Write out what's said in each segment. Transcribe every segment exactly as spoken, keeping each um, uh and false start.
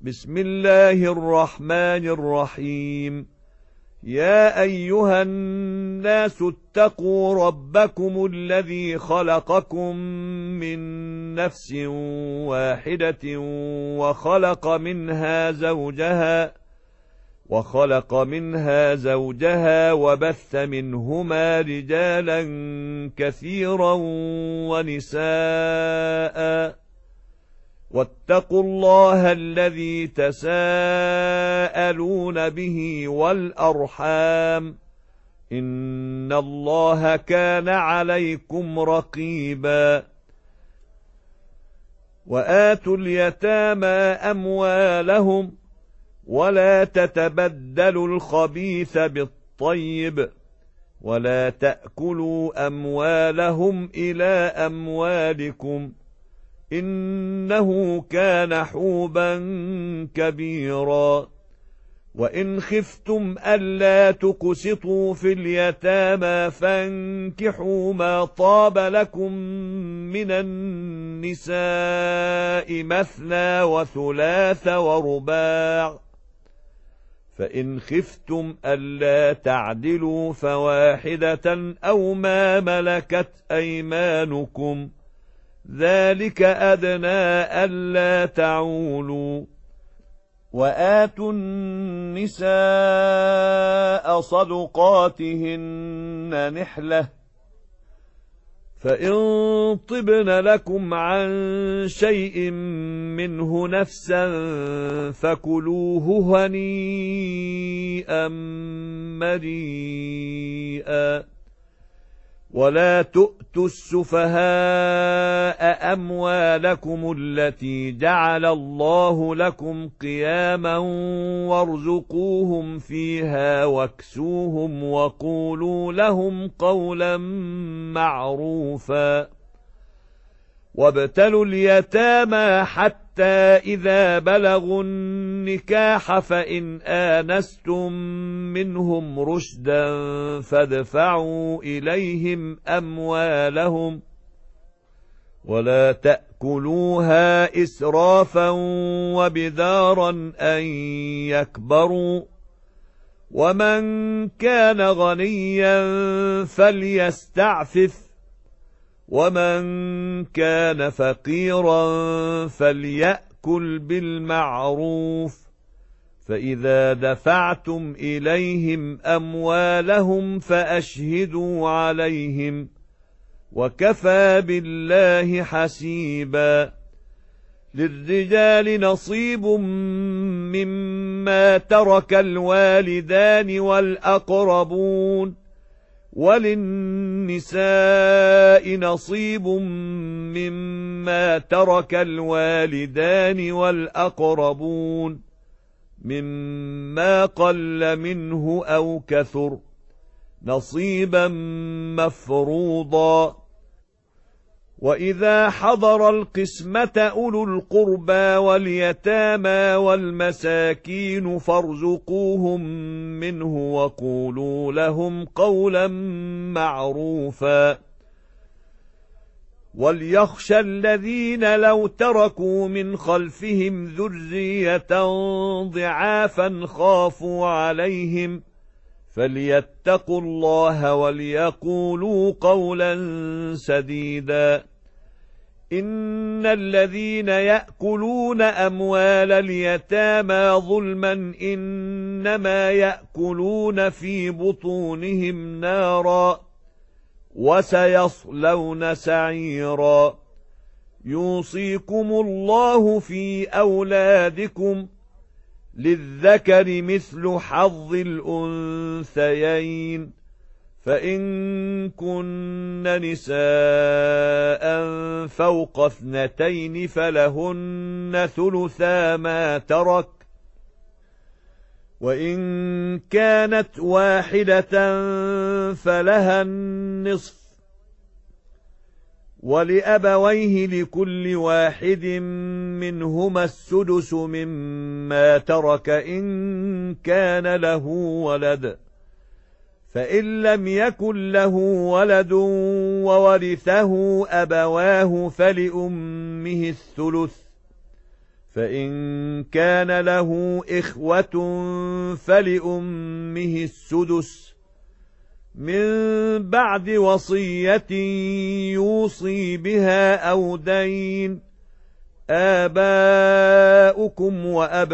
بسم الله الرحمن الرحيم. يا أيها الناس اتقوا ربكم الذي خلقكم من نفس واحدة وخلق منها زوجها وخلق منها زوجها وبث منهما رجالا كثيرا ونساء واتقوا الله الذي تساءلون به والأرحام إن الله كان عليكم رقيبا. وآتوا اليتامى أموالهم ولا تتبدلوا الخبيث بالطيب ولا تأكلوا أموالهم إلى أموالكم إنه كان حوبا كبيرا. وإن خفتم ألا تقسطوا في اليتامى فانكحوا ما طاب لكم من النساء مثنى وثلاث ورباع، فإن خفتم ألا تعدلوا فواحدة أو ما ملكت أيمانكم ذلك أدنى ألا تعولوا. وآتوا النساء صدقاتهن نحلة، فإن طبن لكم عن شيء منه نفسا فكلوه هنيئا مريئا. ولا تؤتوا السفهاء أموالكم التي جعل الله لكم قياما وارزقوهم فيها واكسوهم وقولوا لهم قولا معروفا. وابتلوا اليتامى حتى إذا بلغوا النكاح فإن آنستم منهم رشدا فادفعوا إليهم أموالهم ولا تأكلوها إسرافا وبدارا أن يكبروا. ومن كان غنيا فليستعفف ومن كان فقيرا فليأكل بالمعروف. فإذا دفعتم إليهم أموالهم فأشهدوا عليهم وكفى بالله حسيبا. للرجال نصيب مما ترك الوالدان والأقربون وللنساء نصيب مما ترك الوالدان والأقربون مما قل منه أو كثر نصيبا مفروضا. وإذا حضر القسمة أولو القربى واليتامى والمساكين فارزقوهم منه وقولوا لهم قولا معروفا. وليخشى الذين لو تركوا من خلفهم ذرية ضعافا خافوا عليهم فليتقوا الله وليقولوا قولا سديدا. إن الذين يأكلون أموال اليتامى ظلما إنما يأكلون في بطونهم نارا وسيصلون سعيرا. يوصيكم الله في أولادكم للذكر مثل حظ الأنثيين، فإن كن نساء فوق اثنتين فلهن ثلثا ما ترك، وإن كانت واحدة فلها النصف، ولأبويه لكل واحد منهما السدس مما ترك إن كان له ولد، فإن لم يكن له ولد وورثه أبواه فلأمه الثلث، فإن كان له إخوة فلأمه السدس من بعد وصية يوصي بها أو دين. آباؤكم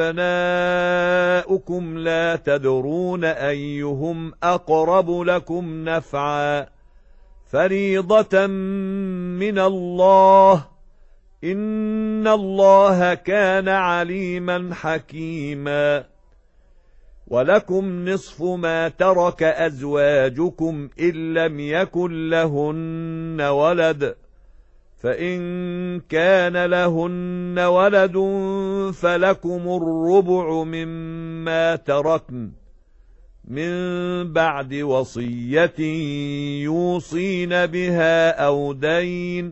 وأبناؤكم لا تدرون أيهم أقرب لكم نفعا فريضة من الله إن الله كان عليما حكيما. ولكم نصف ما ترك أزواجكم إن لم يكن لهن ولد فإن كان لهن ولد فلكم الربع مما تركن من بعد وصية يوصين بها أو دين.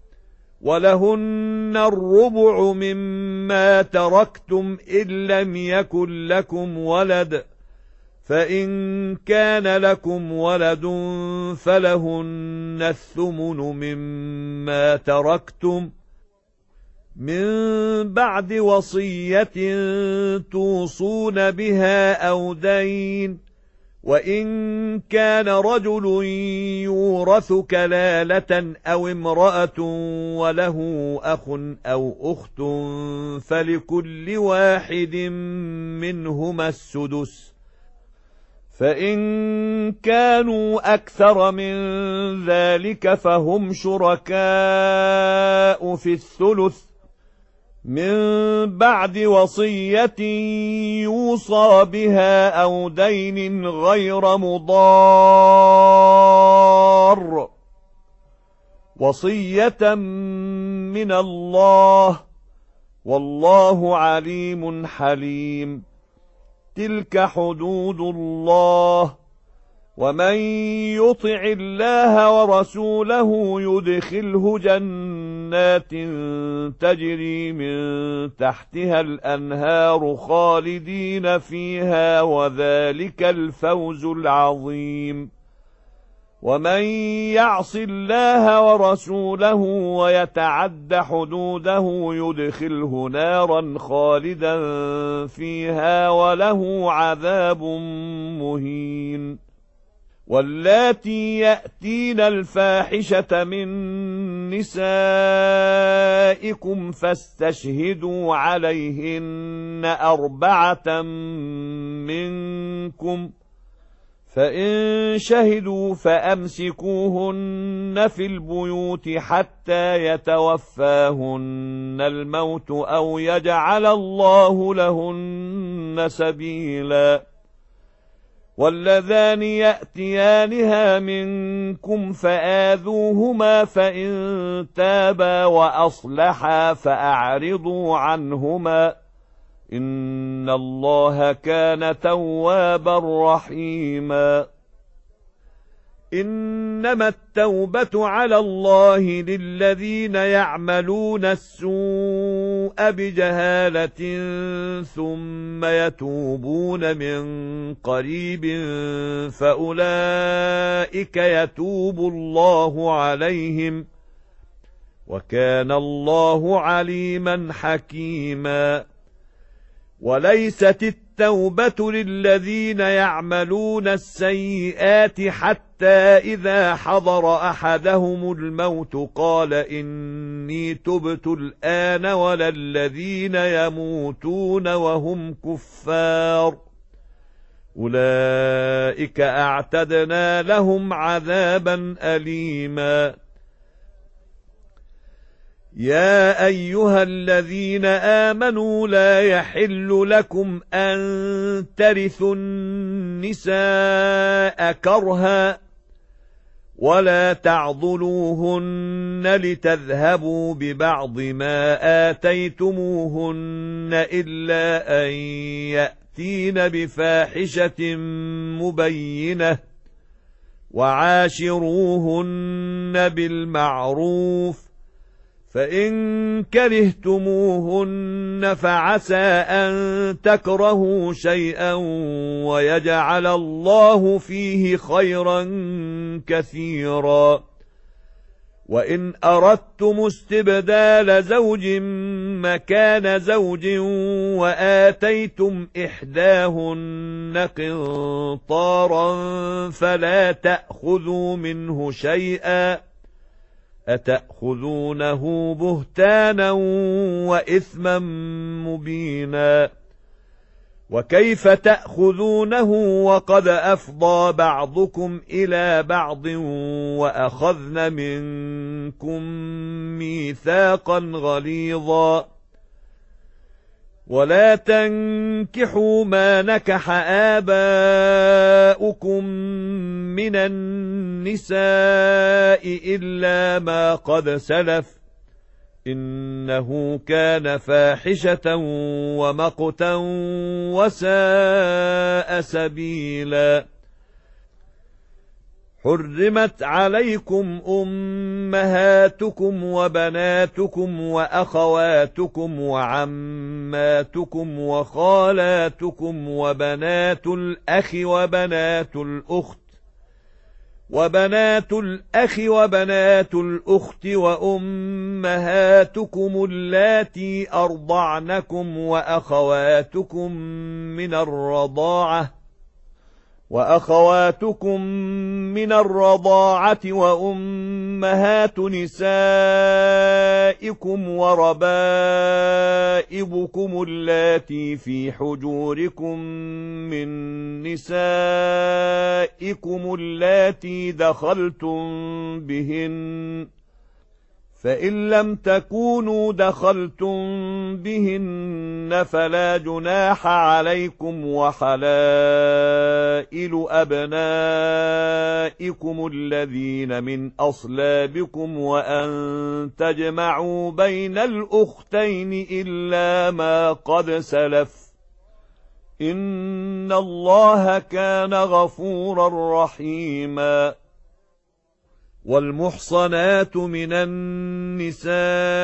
ولهن الربع مما تركتم إن لم يكن لكم ولد فإن كان لكم ولد فلهن الثمن مما تركتم من بعد وصية توصون بها أو دين. وإن كان رجل يورث كلالة أو امرأة وله أخ أو أخت فلكل واحد منهما السدس فإن كانوا أكثر من ذلك فهم شركاء في الثلث من بعد وصية يوصى بها أو دين غير مضار وصية من الله والله عليم حليم. تلك حدود الله ومن يطع الله ورسوله يدخله جنات تجري من تحتها الأنهار خالدين فيها وذلك الفوز العظيم. ومن يعص الله ورسوله ويتعد حدوده يدخله نارا خالدا فيها وله عذاب مهين. واللاتي يأتين الفاحشة من نسائكم فاستشهدوا عليهن أربعة منكم فإن شهدوا فأمسكوهن في البيوت حتى يتوفاهن الموت أو يجعل الله لهن سبيلا. واللذان يأتيانها منكم فآذوهما فإن تابا وأصلحا فأعرضوا عنهما إن الله كان توابا رحيما. إنما التوبة على الله للذين يعملون السوء بجهالة ثم يتوبون من قريب فأولئك يتوب الله عليهم وكان الله عليما حكيما. وليست التوبة للذين يعملون السيئات حتى إذا حضر أحدهم الموت قال إني تبت الآن ولا الذين يموتون وهم كفار أولئك أعتدنا لهم عذابا أليما. يا أيها الذين آمنوا لا يحل لكم أن ترثوا النساء كرها ولا تعضلوهن لتذهبوا ببعض ما آتيتموهن إلا أن يأتين بفاحشة مبينة وعاشروهن بالمعروف فإن كرهتموهن فعسى أن تكرهوا شيئا ويجعل الله فيه خيرا كثيرا. وإن أردتم استبدال زوج مكان زوج وآتيتم إحداهن قنطارا فلا تأخذوا منه شيئا أتأخذونه بهتانا وإثما مبينا وكيف تأخذونه وقد أفضى بعضكم إلى بعض وأخذن منكم ميثاقا غليظا ولا تنكحوا ما نكح آباؤكم من النساء إلا ما قد سلف إنه كان فاحشة ومقتا وساء سبيلا حرمت عليكم أمهاتكم وبناتكم وأخواتكم وعماتكم وخالاتكم وبنات الأخ وبنات الأخت وبنات الأخ وبنات الأخت وأمهاتكم اللاتي أرضعنكم وأخواتكم من الرضاعة وأخواتكم من الرضاعة وأمهات نسائكم وربائبكم اللاتي في حجوركم من نسائكم اللاتي دخلتم بهن فإن لم تكونوا دخلتم بهن فلا جناح عليكم وحلائل أبنائكم الذين من أصلابكم وأن تجمعوا بين الأختين إلا ما قد سلف إن الله كان غفورا رحيما والمحصنات من النساء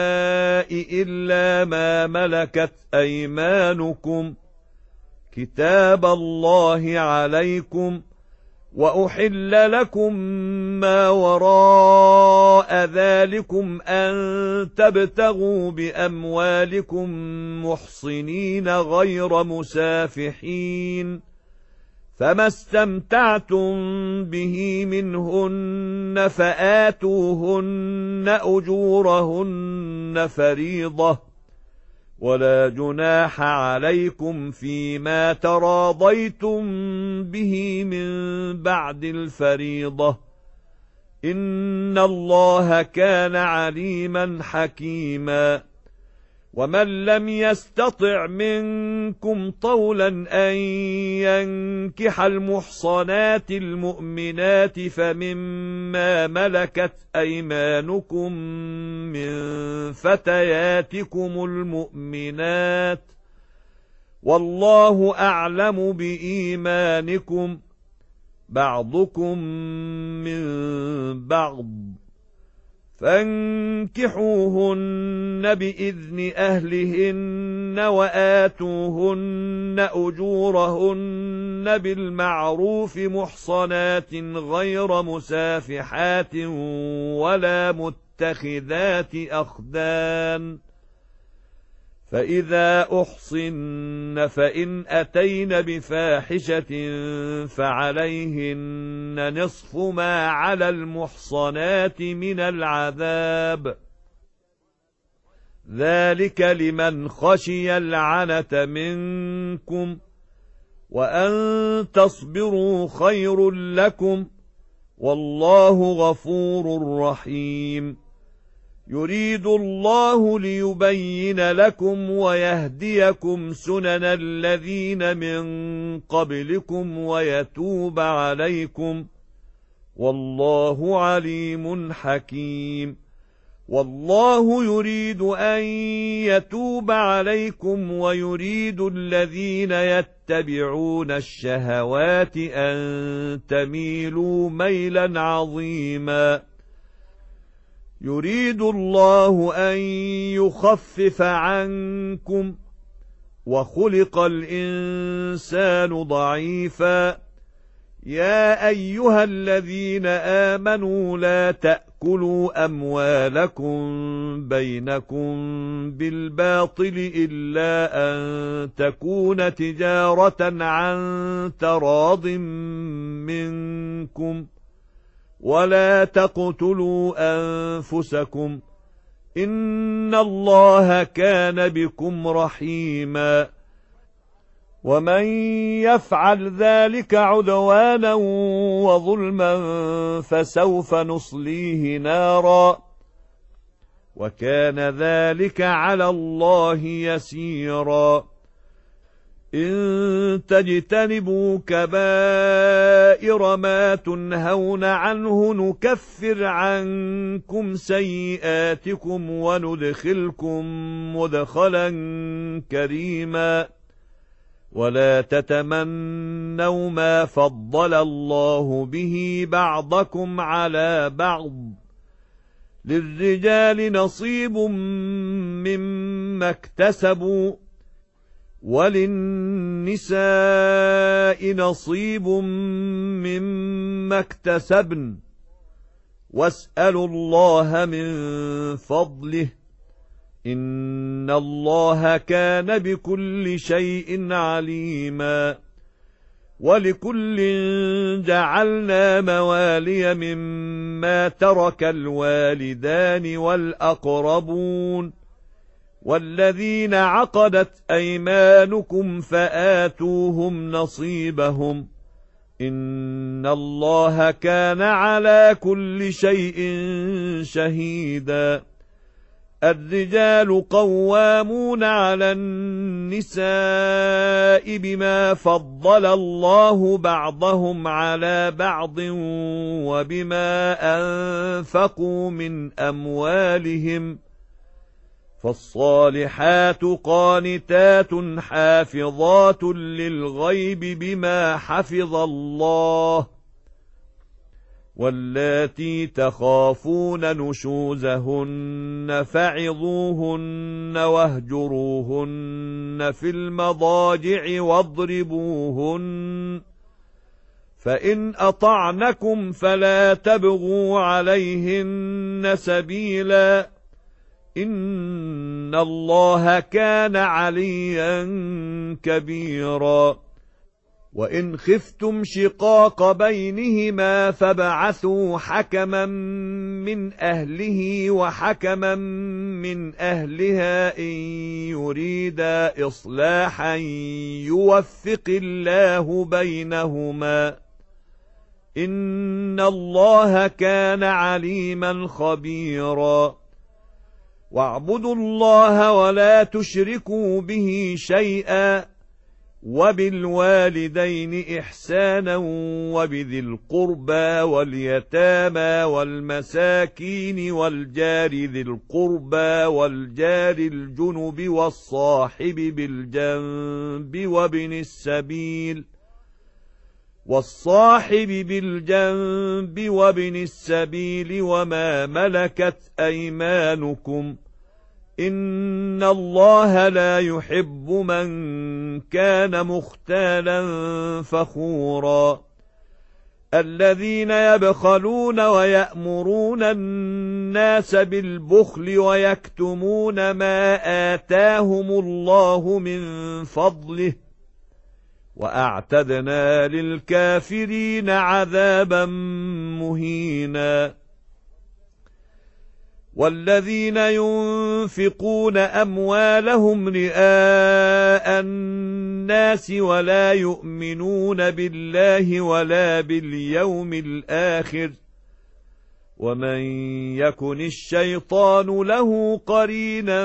إلا ما ملكت أيمانكم كتاب الله عليكم وأحل لكم ما وراء ذلكم أن تبتغوا بأموالكم محصنين غير مسافحين فما استمتعتم به منهن فآتوهن أجورهن فريضة ولا جناح عليكم فيما تراضيتم به من بعد الفريضة إن الله كان عليما حكيما ومن لم يستطع منكم طولا أن ينكح المحصنات المؤمنات فمما ملكت أيمانكم من فتياتكم المؤمنات والله أعلم بإيمانكم بعضكم من بعض فانكحوهن بإذن أهلهن وآتوهن أجورهن بالمعروف محصنات غير مسافحات ولا متخذات أخدان فإذا أحصن فإن أتين بفاحشة فعليهن نصف ما على المحصنات من العذاب ذلك لمن خشي العنة منكم وأن تصبروا خير لكم والله غفور رحيم يريد الله ليبين لكم ويهديكم سنن الذين من قبلكم ويتوب عليكم والله عليم حكيم والله يريد أن يتوب عليكم ويريد الذين يتبعون الشهوات أن تميلوا ميلا عظيما يريد الله أن يخفف عنكم وخلق الإنسان ضعيفا يا أيها الذين آمنوا لا تأكلوا أموالكم بينكم بالباطل إلا أن تكون تجارة عن تراض منكم ولا تقتلوا أنفسكم إن الله كان بكم رحيما ومن يفعل ذلك عدوانا وظلما فسوف نصليه نارا وكان ذلك على الله يسيرا إن تجتنبوا كبائر ما تنهون عنه نكفر عنكم سيئاتكم وندخلكم مدخلا كريما ولا تتمنوا ما فضل الله به بعضكم على بعض للرجال نصيب مما اكتسبوا وللنساء نصيب مما اكتسبن واسألوا الله من فضله إن الله كان بكل شيء عليما ولكل جعلنا موالي مما ترك الوالدان والأقربون والذين عقدت أيمانكم فآتوهم نصيبهم إن الله كان على كل شيء شهيدا الرجال قوامون على النساء بما فضل الله بعضهم على بعض وبما أنفقوا من أموالهم فالصالحات قانتات حافظات للغيب بما حفظ الله واللاتي تخافون نشوزهن فعظوهن واهجروهن في المضاجع واضربوهن فإن أطعنكم فلا تبغوا عليهن سبيلا إن الله كان عليا كبيرا وإن خفتم شقاق بينهما فابعثوا حكما من أهله وحكما من أهلها إن يريدا إصلاحا يوفق الله بينهما إن الله كان عليما خبيرا واعبدوا الله ولا تشركوا به شيئا وبالوالدين إحسانا وبذي القربى واليتامى والمساكين والجار ذي القربى والجار الجنب والصاحب بالجنب وابن السبيل والصاحب بالجنب وابن السبيل وما ملكت أيمانكم إن الله لا يحب من كان مختالا فخورا الذين يبخلون ويأمرون الناس بالبخل ويكتمون ما آتاهم الله من فضله وأعتدنا للكافرين عذابا مهينا والذين ينفقون أموالهم رئاء الناس ولا يؤمنون بالله ولا باليوم الآخر ومن يكن الشيطان له قرينا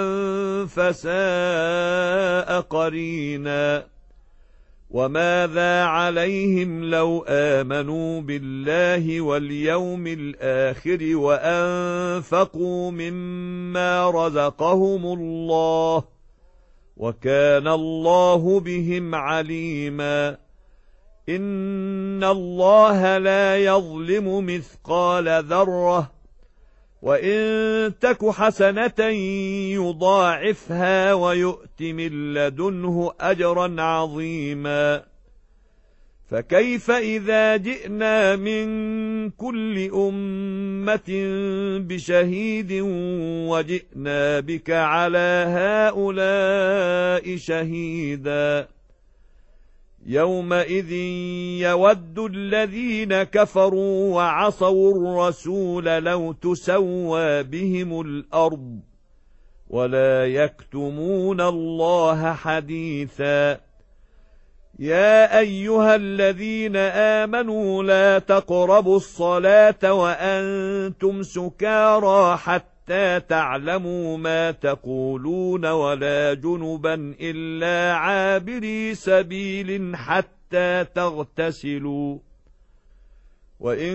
فساء قرينا وماذا عليهم لو آمنوا بالله واليوم الآخر وأنفقوا مما رزقهم الله وكان الله بهم عليما إن الله لا يظلم مثقال ذرة وإن تك حسنة يضاعفها ويؤت من لدنه أجرا عظيما فكيف إذا جئنا من كل أمة بشهيد وجئنا بك على هؤلاء شهيدا يومئذ يود الذين كفروا وعصوا الرسول لو تسوى بهم الأرض ولا يكتمون الله حديثا يا أيها الذين آمنوا لا تقربوا الصلاة وأنتم سكارى حتى تعلموا ما تقولون ولا جنبا إلا عابري سبيل حتى تغتسلوا وإن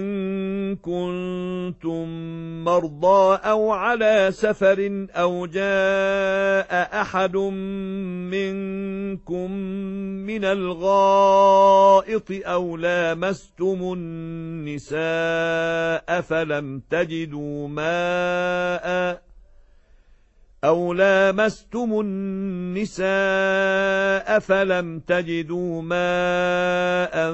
كنتم مرضى أو على سفر أو جاء أحد منكم من الغائط أو لامستم النساء فلم تجدوا ماء أو لامستم النساء فلم تجدوا ماء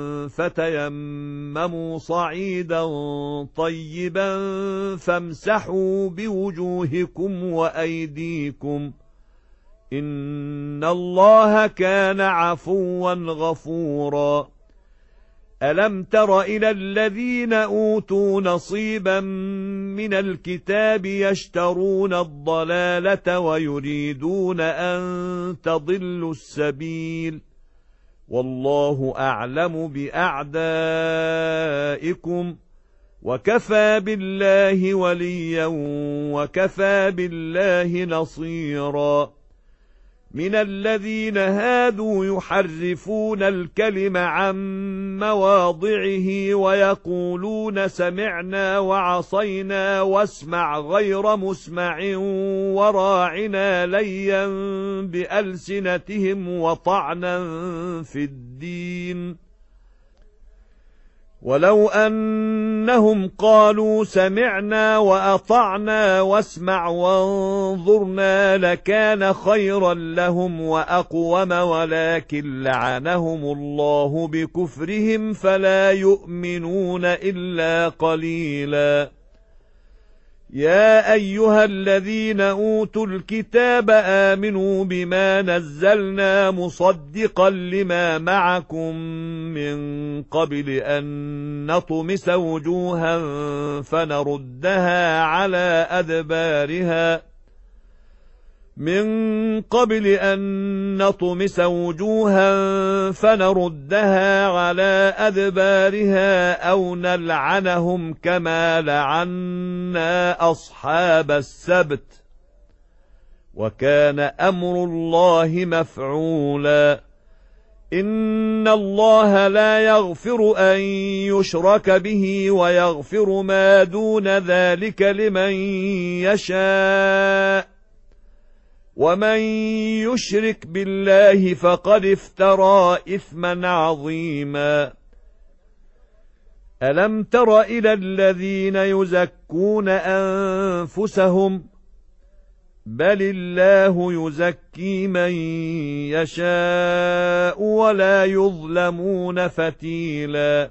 فتيمموا صعيدا طيبا فامسحوا بوجوهكم وأيديكم إن الله كان عفوا غفورا ألم تر إلى الذين أوتوا نصيبا من الكتاب يشترون الضلالة ويريدون أن تضلوا السبيل والله أعلم بأعدائكم وكفى بالله وليا وكفى بالله نصيرا من الذين هادوا يحرفون الكلم عن مواضعه ويقولون سمعنا وعصينا واسمع غير مسمع وراعنا ليا بألسنتهم وطعنا في الدين ولو أنهم قالوا سمعنا وأطعنا واسمع وانظرنا لكان خيرا لهم وأقوم ولكن لعنهم الله بكفرهم فلا يؤمنون إلا قليلا يا أيها الذين أوتوا الكتاب آمنوا بما نزلنا مصدقا لما معكم من قبل أن نطمس وجوها فنردها على أدبارها من قبل أن نطمس وجوها فنردها على أدبارها أو نلعنهم كما لعنا أصحاب السبت وكان أمر الله مفعولا إن الله لا يغفر أن يشرك به ويغفر ما دون ذلك لمن يشاء ومن يشرك بالله فقد افترى إثما عظيما ألم تر إلى الذين يزكون أنفسهم بل الله يزكي من يشاء ولا يظلمون فتيلا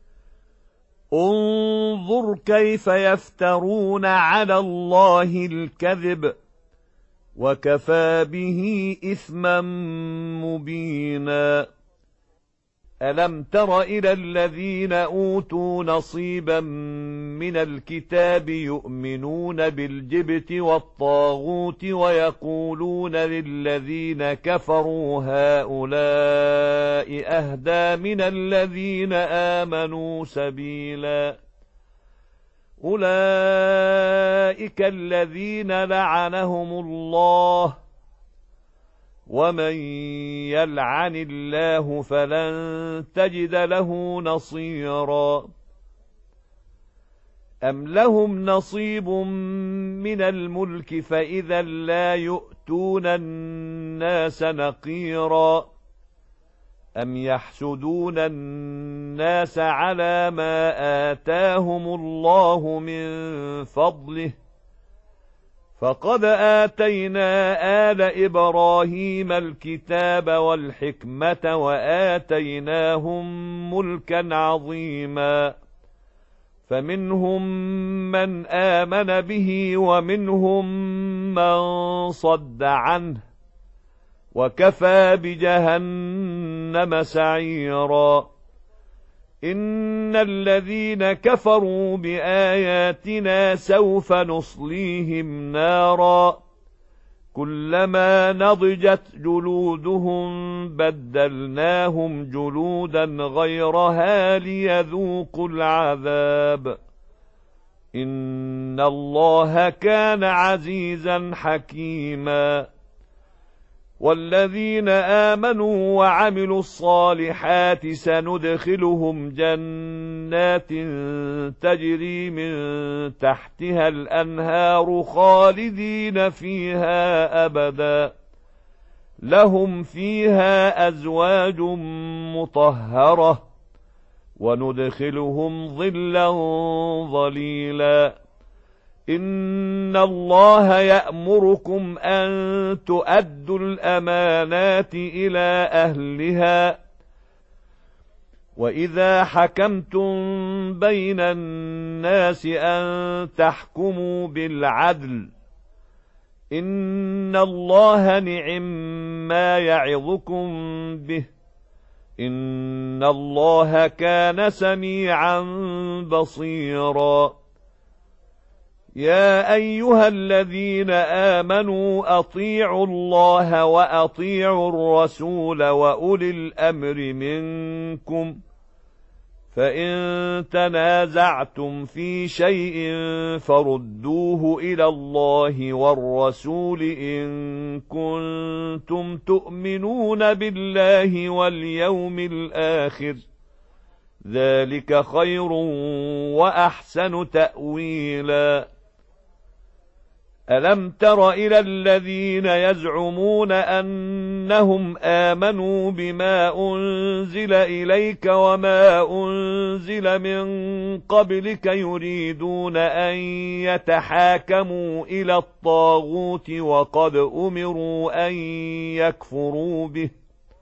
انظر كيف يفترون على الله الكذب وكفى به إثما مبينا ألم تر إلى الذين أوتوا نصيبا من الكتاب يؤمنون بالجبت والطاغوت ويقولون للذين كفروا هؤلاء أهدى من الذين آمنوا سبيلا أولئك الذين لعنهم الله ومن يلعن الله فلن تجد له نصيرا أم لهم نصيب من الملك فإذا لا يؤتون الناس نقيرا أم يحسدون الناس على ما آتاهم الله من فضله فقد آتينا آل إبراهيم الكتاب والحكمة وآتيناهم ملكا عظيما فمنهم من آمن به ومنهم من صد عنه وكفى بجهنم سعيرا إن الذين كفروا بآياتنا سوف نصليهم نارا كلما نضجت جلودهم بدلناهم جلودا غيرها ليذوقوا العذاب إن الله كان عزيزا حكيما والذين آمنوا وعملوا الصالحات سندخلهم جنات تجري من تحتها الأنهار خالدين فيها أبدا لهم فيها أزواج مطهرة وندخلهم ظلا ظليلا إن الله يأمركم أن تؤدوا الأمانات إلى أهلها وإذا حكمتم بين الناس أن تحكموا بالعدل إن الله نعم ما يعظكم به إن الله كان سميعا بصيرا يا أيها الذين آمنوا أطيعوا الله وأطيعوا الرسول وأولي الأمر منكم فإن تنازعتم في شيء فردوه إلى الله والرسول إن كنتم تؤمنون بالله واليوم الآخر ذلك خير وأحسن تأويلا ألم تر إلى الذين يزعمون أنهم آمنوا بما أنزل إليك وما أنزل من قبلك يريدون أن يتحاكموا إلى الطاغوت وقد أمروا أن يكفروا به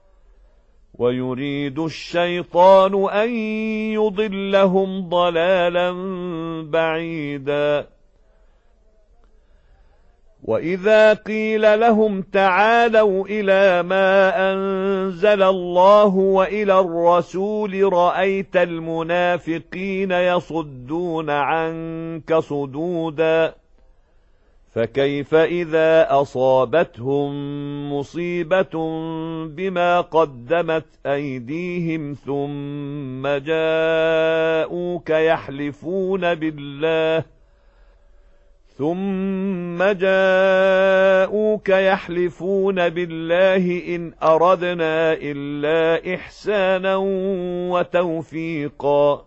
ويريد الشيطان أن يضلهم ضلالا بعيدا وإذا قيل لهم تعالوا إلى ما أنزل الله وإلى الرسول رأيت المنافقين يصدون عنك صدودا فكيف إذا أصابتهم مصيبة بما قدمت أيديهم ثم جاءوك يحلفون بالله ثم جاءوك يحلفون بالله إن أردنا إلا إحسانا وتوفيقا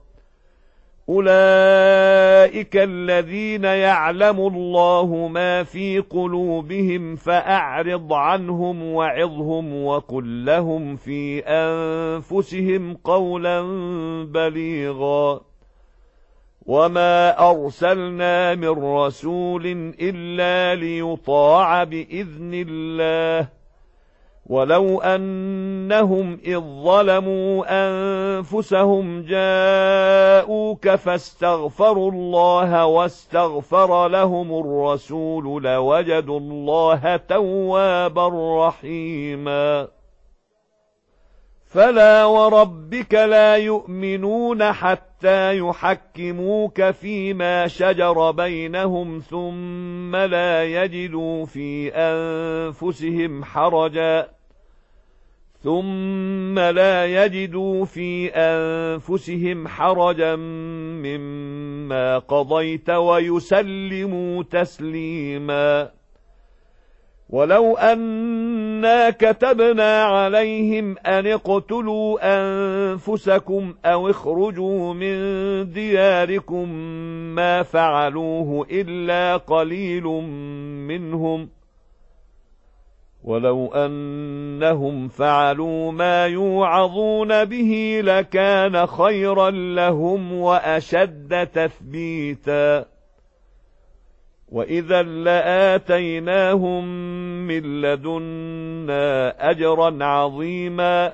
أولئك الذين يعلم الله ما في قلوبهم فأعرض عنهم وعظهم وقل لهم في أنفسهم قولا بليغا وما أرسلنا من رسول إلا ليطاع بإذن الله ولو أنهم إذ ظلموا أنفسهم جاءوك فاستغفروا الله واستغفر لهم الرسول لوجدوا الله توابا رحيما فلا وربك لا يؤمنون حتى يحكموك فيما شجر بينهم ثم لا يجدوا في أنفسهم حرجا ثم لا يجدوا في أنفسهم حرجا مما قضيت ويسلموا تسليما ولو أنا كتبنا عليهم أن اقتلوا أنفسكم أو اخرجوا من دياركم ما فعلوه إلا قليل منهم ولو أنهم فعلوا ما يوعظون به لكان خيرا لهم وأشد تثبيتا وإذا لآتيناهم من لدنا أجرا عظيما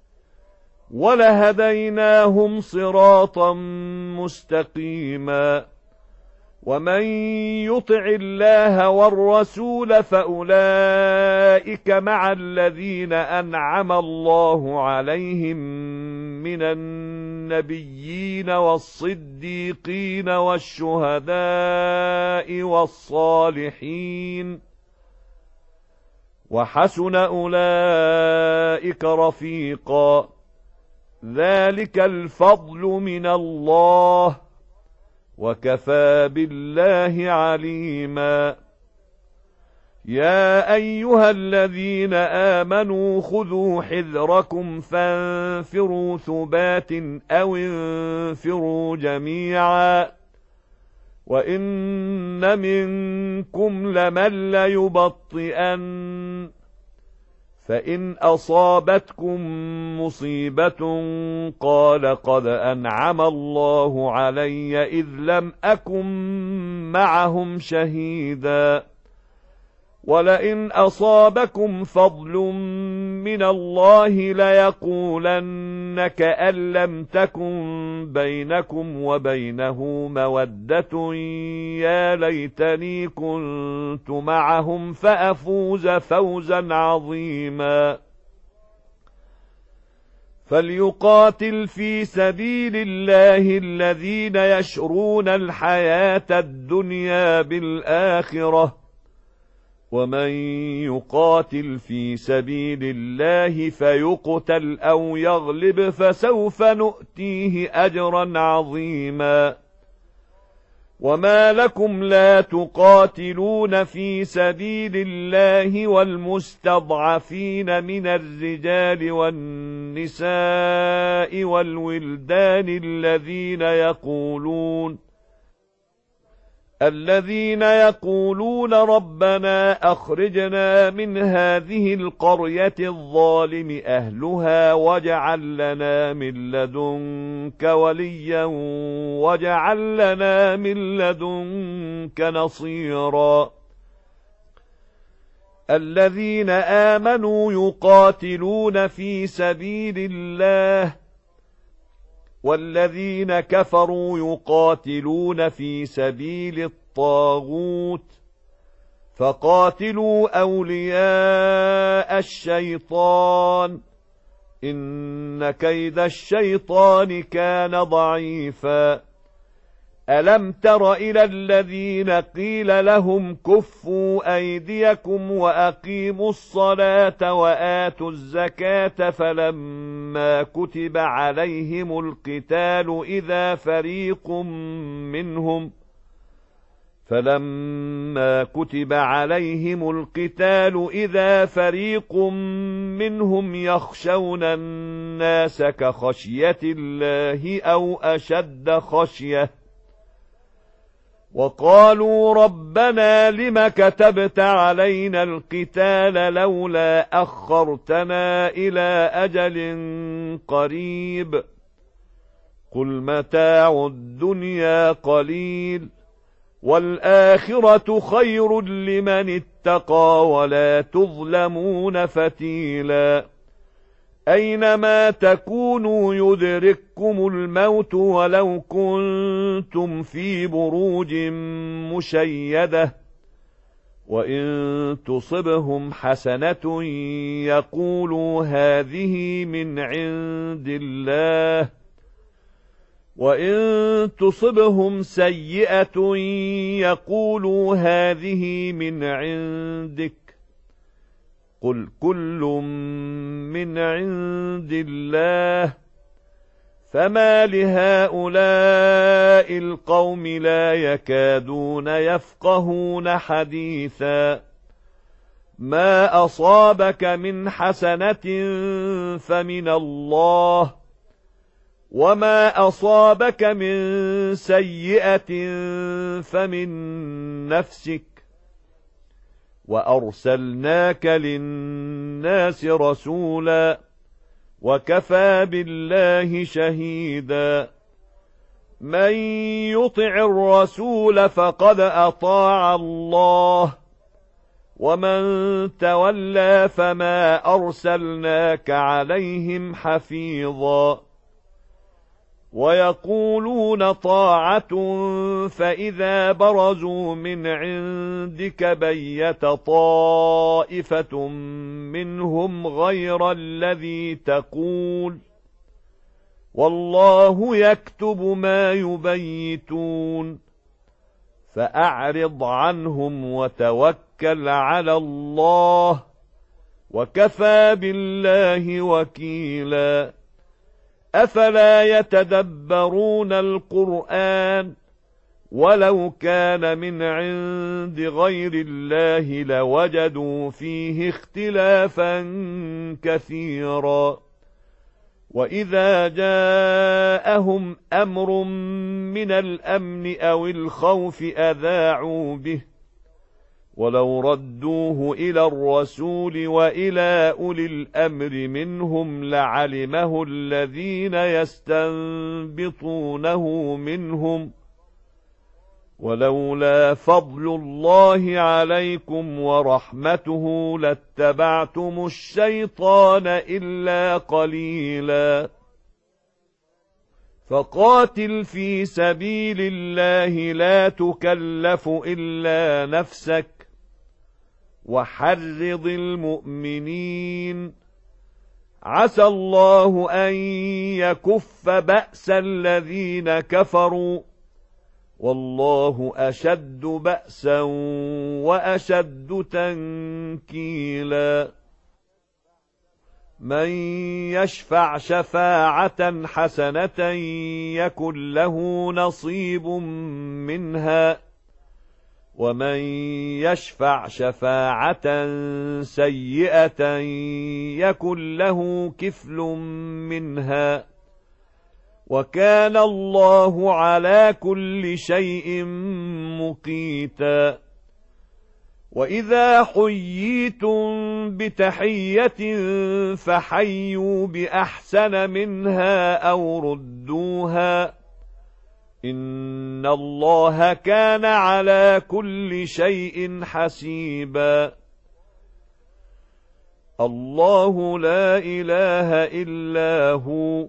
ولهديناهم صراطا مستقيما ومن يطع الله والرسول فأولئك مع الذين أنعم الله عليهم من النبيين والصديقين والشهداء والصالحين وحسن أولئك رفيقا ذلك الفضل من الله وكفى بالله عليما يا أيها الذين آمنوا خذوا حذركم فانفروا ثبات أو انفروا جميعا وإن منكم لمن ليبطئن فإن أصابتكم مصيبة قال قد أنعم الله علي إذ لم أكن معهم شهيدا ولئن أصابكم فضل من الله ليقولن كأن لم تكن بينكم وبينه مودة يا ليتني كنت معهم فأفوز فوزا عظيما فليقاتل في سبيل الله الذين يشرون الحياة الدنيا بالآخرة ومن يقاتل في سبيل الله فيقتل أو يغلب فسوف نؤتيه أجرا عظيما وما لكم لا تقاتلون في سبيل الله والمستضعفين من الرجال والنساء والولدان الذين يقولون الذين يقولون ربنا أخرجنا من هذه القرية الظالم أهلها واجعل لنا من لدنك وليا واجعل لنا من لدنك نصيرا الذين آمنوا يقاتلون في سبيل الله والذين كفروا يقاتلون في سبيل الطاغوت فقاتلوا أولياء الشيطان إن كيد الشيطان كان ضعيفا ألم تر إلى الذين قيل لهم كفوا أيديكم وأقيموا الصلاة وآتوا الزكاة فلما كتب عليهم القتال إذا فريق منهم فلما كتب عليهم القتال إذا فريق منهم يخشون الناس كخشية الله أو أشد خشية وقالوا ربنا لم كتبت علينا القتال لولا أخرتنا إلى أجل قريب قل متاع الدنيا قليل والآخرة خير لمن اتقى ولا تظلمون فتيلا أينما تكونوا يدرككم الموت ولو كنتم في بروج مشيدة وإن تصبهم حسنة يقولوا هذه من عند الله وإن تصبهم سيئة يقولوا هذه من عندك قل كل من عند الله فما لهؤلاء القوم لا يكادون يفقهون حديثا ما أصابك من حسنة فمن الله وما أصابك من سيئة فمن نفسك وأرسلناك للناس رسولا وكفى بالله شهيدا من يطع الرسول فقد أطاع الله ومن تولى فما أرسلناك عليهم حفيظا ويقولون طاعة فإذا برزوا من عندك بيت طائفة منهم غير الذي تقول والله يكتب ما يبيتون فأعرض عنهم وتوكل على الله وكفى بالله وكيلا أفلا يتدبرون القرآن ولو كان من عند غير الله لوجدوا فيه اختلافا كثيرا وإذا جاءهم أمر من الأمن أو الخوف أذاعوا به ولو ردوه إلى الرسول وإلى أولي الأمر منهم لعلمه الذين يستنبطونه منهم ولولا فضل الله عليكم ورحمته لاتبعتم الشيطان إلا قليلا فقاتل في سبيل الله لا تكلف إلا نفسك وحرض المؤمنين عسى الله أن يكف بأس الذين كفروا والله أشد بأسا وأشد تنكيلا من يشفع شفاعة حسنة يكن له نصيب منها ومن يشفع شفاعة سيئة يكن له كفل منها وكان الله على كل شيء مقيتا وإذا حييتم بتحية فحيوا بأحسن منها أو ردوها إن الله كان على كل شيء حسيبا الله لا إله إلا هو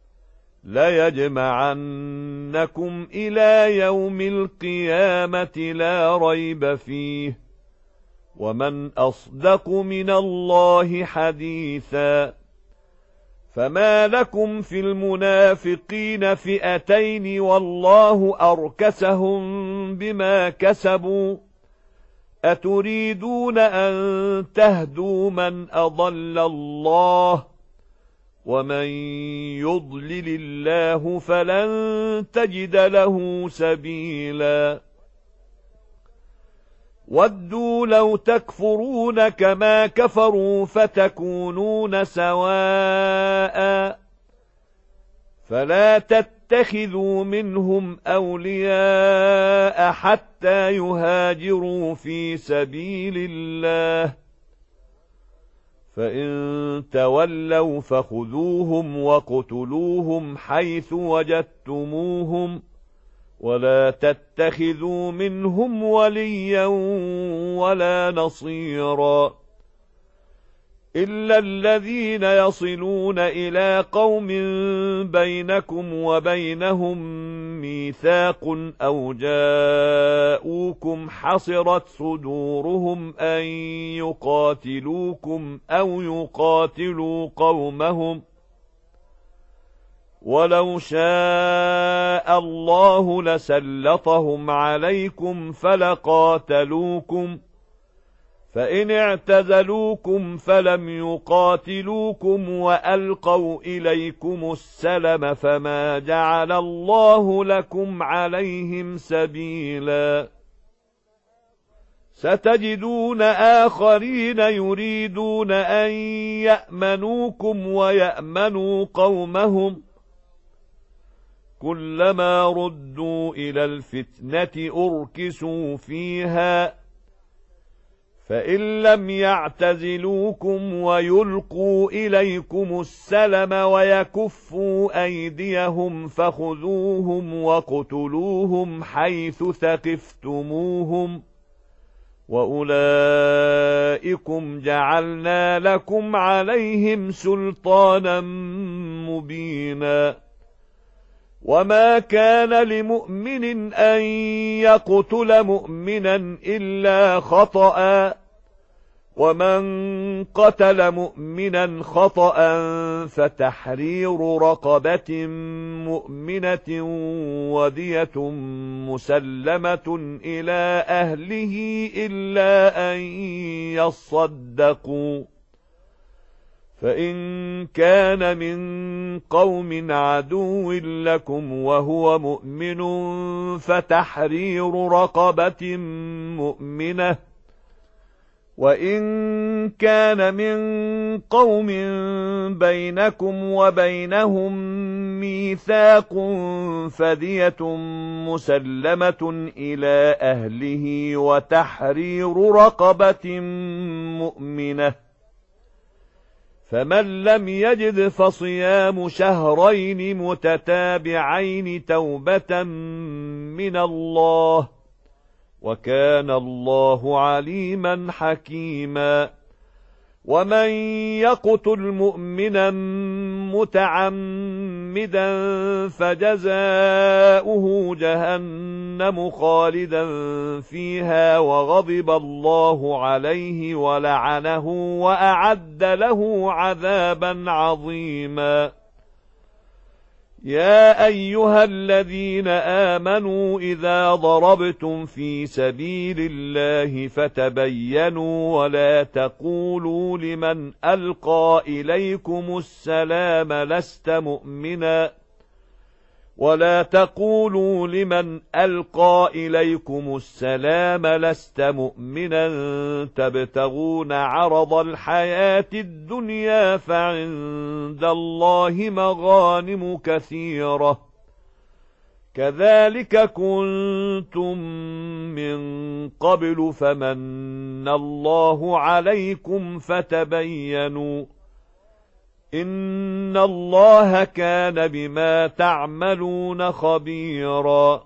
ليجمعنكم إلى يوم القيامة لا ريب فيه ومن أصدق من الله حديثا فما لكم في المنافقين فئتين والله أركسهم بما كسبوا أتريدون أن تهدوا من أضل الله ومن يضلل الله فلن تجد له سبيلا ودوا لو تكفرون كما كفروا فتكونون سواء فلا تتخذوا منهم أولياء حتى يهاجروا في سبيل الله فإن تولوا فخذوهم وقتلوهم حيث وجدتموهم ولا تتخذوا منهم وليا ولا نصيرا إلا الذين يصلون إلى قوم بينكم وبينهم ميثاق أو جاءوكم حصرت صدورهم أن يقاتلوكم أو يقاتلوا قومهم ولو شاء الله لسلطهم عليكم فلقاتلوكم فإن اعتزلوكم فلم يقاتلوكم وألقوا إليكم السلم فما جعل الله لكم عليهم سبيلا ستجدون آخرين يريدون أن يأمنوكم ويأمنوا قومهم كلما ردوا إلى الفتنة أركسوا فيها فإن لم يعتزلوكم ويلقوا إليكم السلم ويكفوا أيديهم فخذوهم وَاقْتُلُوهُمْ حيث ثقفتموهم وأولئكم جعلنا لكم عليهم سلطانا مبينا وما كان لمؤمن أن يقتل مؤمنا إلا خطأ ومن قتل مؤمنا خطأ فتحرير رقبة مؤمنة ودية مسلمة إلى أهله إلا أن يصدقوا فإن كان من قوم عدو لكم وهو مؤمن فتحرير رقبة مؤمنة وإن كان من قوم بينكم وبينهم ميثاق فدية مسلمة إلى أهله وتحرير رقبة مؤمنة فمن لم يجد فصيام شهرين متتابعين توبة من الله وكان الله عليما حكيما ومن يقتل مؤمنا متعمدا فجزاؤه جهنم خالدا فيها وغضب الله عليه ولعنه وأعد له عذابا عظيما يا أيها الذين آمنوا إذا ضربتم في سبيل الله فتبينوا ولا تقولوا لمن ألقى إليكم السلام لست مؤمنا ولا تقولوا لمن ألقى إليكم السلام لست مؤمنا تبتغون عرض الحياة الدنيا فعند الله مغانم كثيرة كذلك كنتم من قبل فمن الله عليكم فتبينوا إن الله كان بما تعملون خبيرا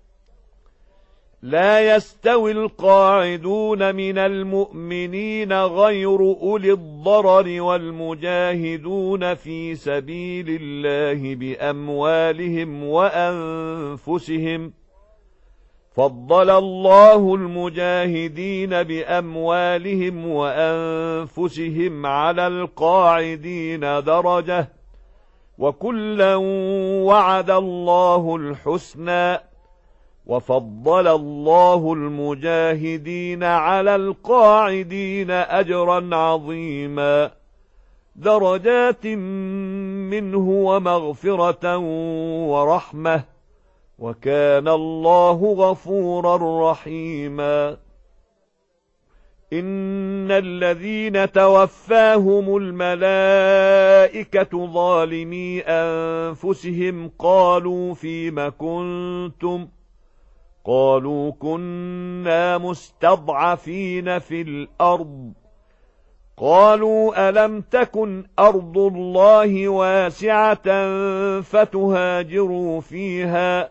لا يستوي القاعدون من المؤمنين غير أولي الضرر والمجاهدون في سبيل الله بأموالهم وأنفسهم فضل الله المجاهدين بأموالهم وأنفسهم على القاعدين درجة وكلا وعد الله الحسنى وفضل الله المجاهدين على القاعدين أجرا عظيما درجات منه ومغفرة ورحمة وكان الله غفورا رحيما إن الذين توفاهم الملائكة ظالمي أنفسهم قالوا فيم كنتم قالوا كنا مستضعفين في الأرض قالوا ألم تكن أرض الله واسعة فتهاجروا فيها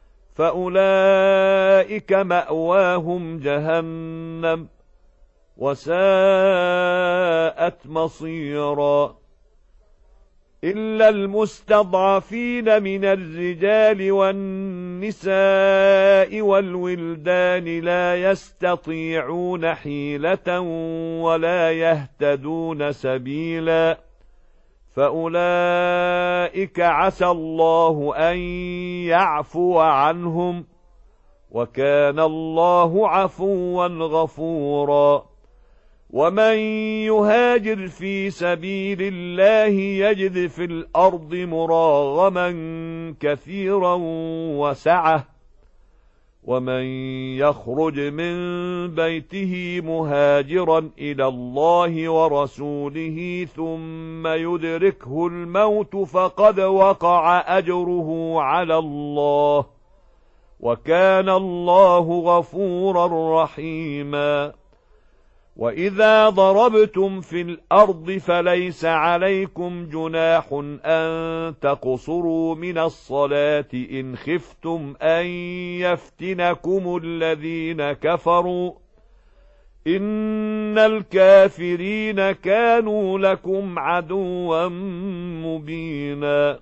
فأولئك مأواهم جهنم وساءت مصيرا إلا المستضعفين من الرجال والنساء والولدان لا يستطيعون حيلة ولا يهتدون سبيلا فأولئك عسى الله أن يعفو عنهم وكان الله عفوا غفورا ومن يهاجر في سبيل الله يجد في الأرض مراغما كثيرا وسعة ومن يخرج من بيته مهاجرا إلى الله ورسوله ثم يدركه الموت فقد وقع أجره على الله وكان الله غفورا رحيما وإذا ضربتم في الأرض فليس عليكم جناح أن تقصروا من الصلاة إن خفتم أن يفتنكم الذين كفروا إن الكافرين كانوا لكم عدوا مبينا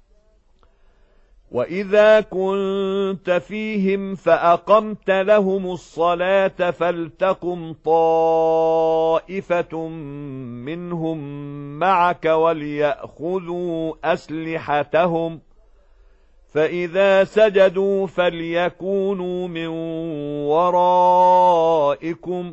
وإذا كنت فيهم فأقمت لهم الصلاة فلتقم طائفة منهم معك وليأخذوا أسلحتهم فإذا سجدوا فليكونوا من ورائكم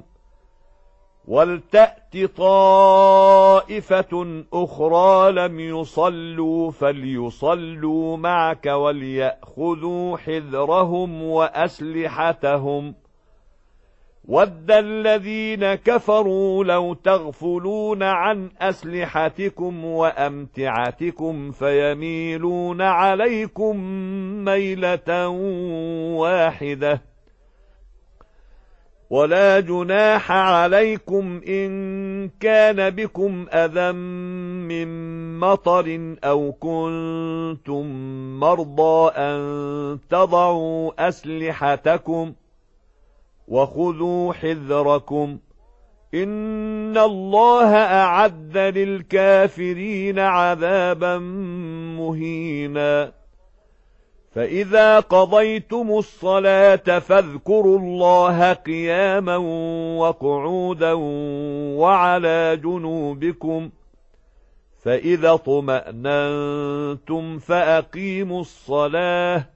ولتأت طائفة أخرى لم يصلوا فليصلوا معك وليأخذوا حذرهم وأسلحتهم ود الذين كفروا لو تغفلون عن أسلحتكم وأمتعتكم فيميلون عليكم ميلة واحدة ولا جناح عليكم إن كان بكم أذى من مطر أو كنتم مرضى أن تضعوا أسلحتكم وخذوا حذركم إن الله أعد للكافرين عذابا مهينا فإذا قضيتم الصلاة فاذكروا الله قياما وقعودا وعلى جنوبكم فإذا اطمأننتم فأقيموا الصلاة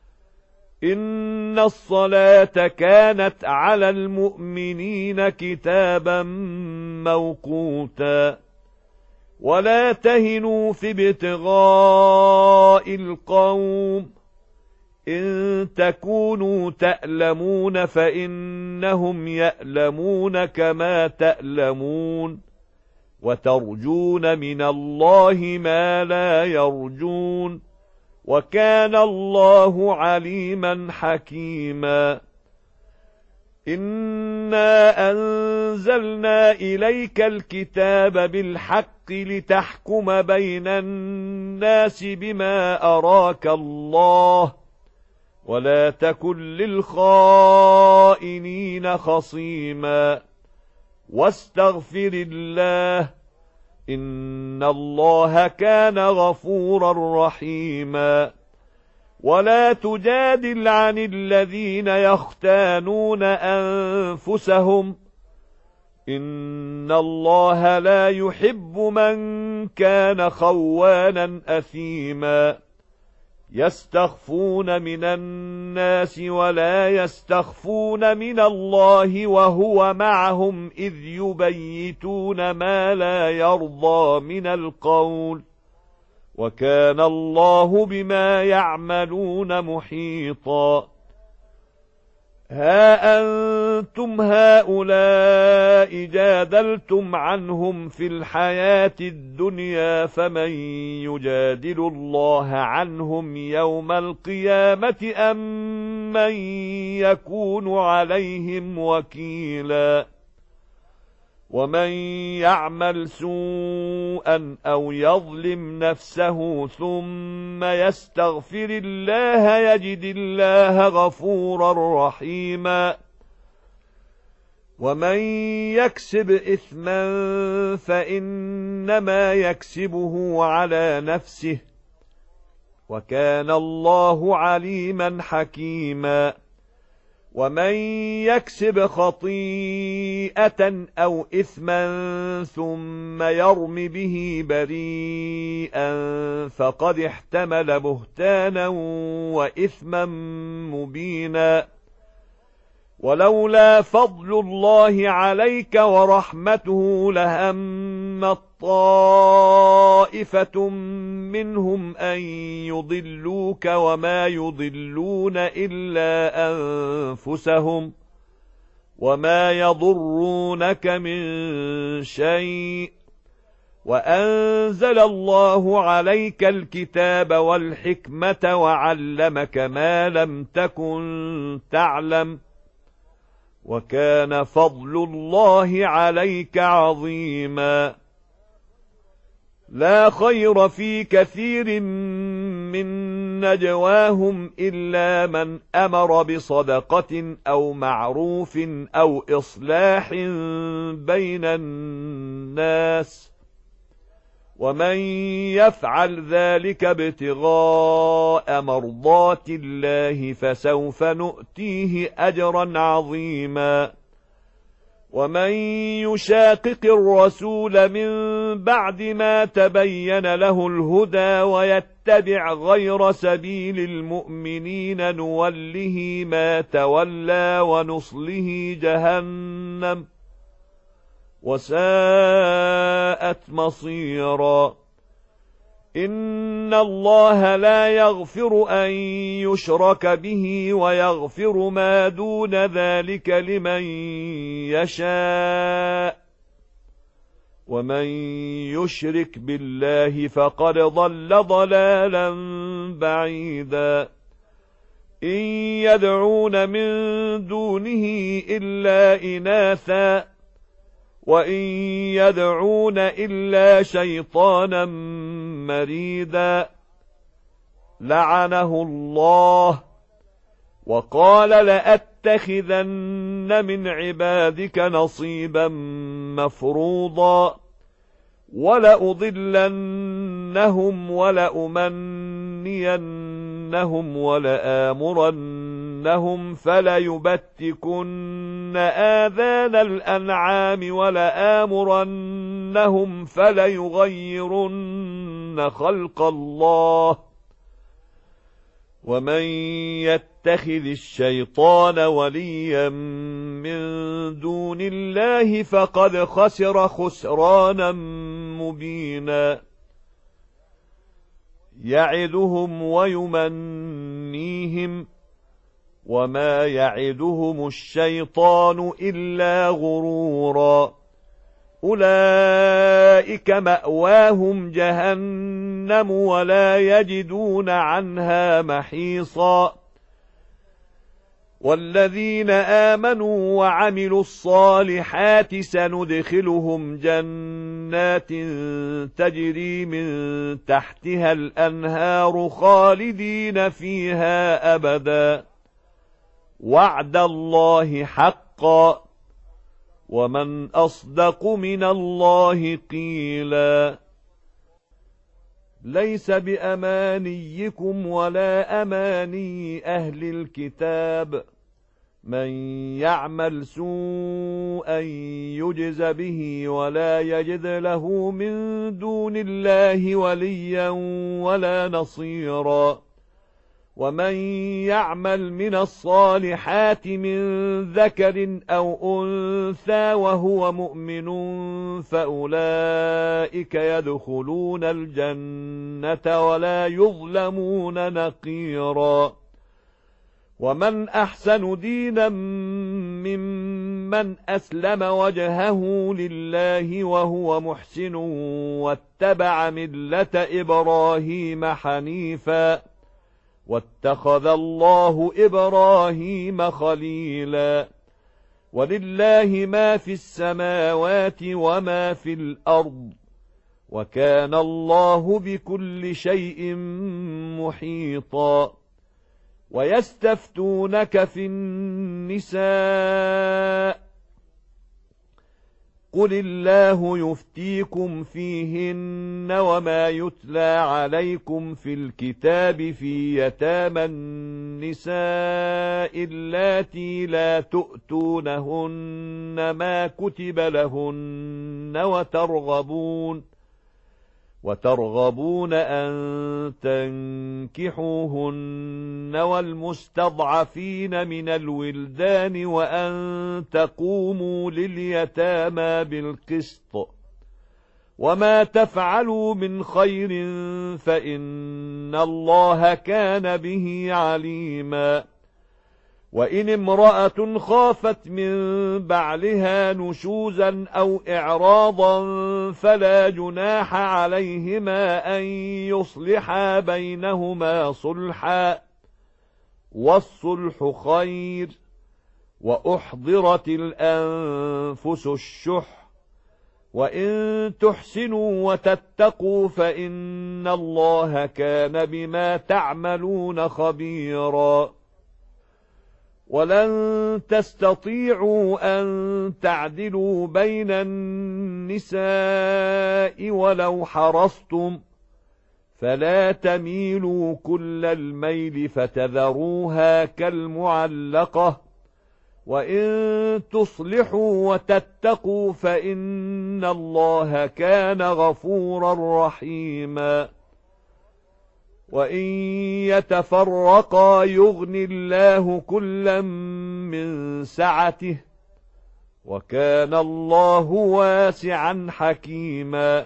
إن الصلاة كانت على المؤمنين كتابا موقوتا ولا تهنوا في ابتغاء القوم إن تكونوا تألمون فإنهم يألمون كما تألمون وترجون من الله ما لا يرجون وكان الله عليما حكيما إنا أنزلنا إليك الكتاب بالحق لتحكم بين الناس بما أراك الله ولا تكن للخائنين خصيما واستغفر الله إن الله كان غفورا رحيما ولا تجادل عن الذين يختانون أنفسهم إن الله لا يحب من كان خوانا أثيما يستخفون من الناس ولا يستخفون من الله وهو معهم إذ يبيتون ما لا يرضى من القول وكان الله بما يعملون محيطا ها أنتم هؤلاء جادلتم عنهم في الحياة الدنيا فمن يجادل الله عنهم يوم القيامة أم من يكون عليهم وكيلا ومن يعمل سوءا أو يظلم نفسه ثم يستغفر الله يجد الله غفورا رحيما ومن يكسب إثما فإنما يكسبه على نفسه وكان الله عليما حكيما ومن يكسب خطيئة أو إثما ثم يرم به بريئا فقد احتمل بهتانا وإثما مبينا ولولا فضل الله عليك ورحمته لهم طائفة منهم أن يضلوك وما يضلون إلا أنفسهم وما يضرونك من شيء وأنزل الله عليك الكتاب والحكمة وعلمك ما لم تكن تعلم وكان فضل الله عليك عظيما. لا خير في كثير من نجواهم إلا من أمر بصدقة أو معروف أو إصلاح بين الناس، ومن يفعل ذلك ابتغاء مرضات الله فسوف نؤتيه أجرا عظيما. ومن يشاقق الرسول من بعد ما تبين له الهدى ويتبع غير سبيل المؤمنين نوله ما تولى ونصله جهنم وساءت مصيرا. إن الله لا يغفر أن يشرك به ويغفر ما دون ذلك لمن يشاء، ومن يشرك بالله فقد ضل ضلالا بعيدا. إن يدعون من دونه إلا إناثا وإن يدعون إلا شيطانا مريدا لعنه الله وقال لأتخذن من عبادك نصيبا مفروضا ولأضلنهم ولأمنينهم ولآمرنهم فليبتكن آذان الأنعام ولآمرنهم فليغيرن خلق الله. ومن يتخذ الشيطان وليا من دون الله فقد خسر خسرانا مبينا. يعدهم ويمنيهم وما يعدهم الشيطان إلا غرورا. أولئك مأواهم جهنم ولا يجدون عنها محيصا. والذين آمنوا وعملوا الصالحات سندخلهم جنات تجري من تحتها الأنهار خالدين فيها أبدا وعد الله حقا ومن أصدق من الله قيلا. ليس بأمانيكم ولا أماني أهل الكتاب، من يعمل سوءا يجز به ولا يجد له من دون الله وليا ولا نصيرا. ومن يعمل من الصالحات من ذكر أو أنثى وهو مؤمن فأولئك يدخلون الجنة ولا يظلمون نقيرا. ومن أحسن دينا ممن أسلم وجهه لله وهو محسن واتبع ملة إبراهيم حنيفا واتخذ الله إبراهيم خليلا. ولله ما في السماوات وما في الأرض وكان الله بكل شيء محيطا. ويستفتونك في النساء قل الله يفتيكم فيهن وما يتلى عليكم في الكتاب في يتامى النساء اللاتي لا تؤتونهن ما كتب لهن وترغبون وترغبون أن تنكحوهن والمستضعفين من الولدان وأن تقوموا لليتامى بالقسط وما تفعلوا من خير فإن الله كان به عليما. وإن امرأة خافت من بعلها نشوزا أو إعراضا فلا جناح عليهما أن يصلحا بينهما صلحا والصلح خير وأحضرت الأنفس الشح وإن تحسنوا وتتقوا فإن الله كان بما تعملون خبيرا ولن تستطيعوا أن تعدلوا بين النساء ولو حرصتم فلا تميلوا كل الميل فتذروها كالمعلقة وإن تصلحوا وتتقوا فإن الله كان غفورا رحيما وإن يتفرقا يغن الله كلا من سعته وكان الله واسعا حكيما